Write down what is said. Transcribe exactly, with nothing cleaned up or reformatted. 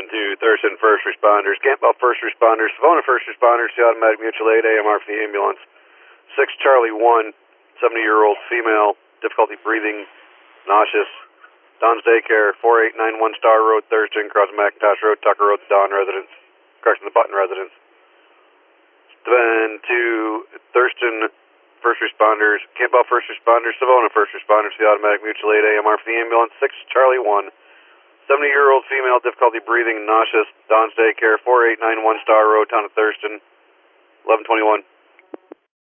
to Thurston First Responders, Campbell First Responders, Savona First Responders, the Automatic Mutual Aid, A M R for the ambulance. six Charlie one, seventy-year-old female, difficulty breathing, nauseous. Don's Daycare, four eight nine one Star Road, Thurston, crossing McIntosh Road, Tucker Road, the Don residence, correction, the Button residence. Then to Thurston First Responders, Campbell First Responders, Savona First Responders, the Automatic Mutual Aid, A M R for the ambulance, six Charlie one, seventy-year-old female, difficulty breathing, nauseous, Don's Daycare, four eight nine one Star Road, town of Thurston, eleven twenty-one.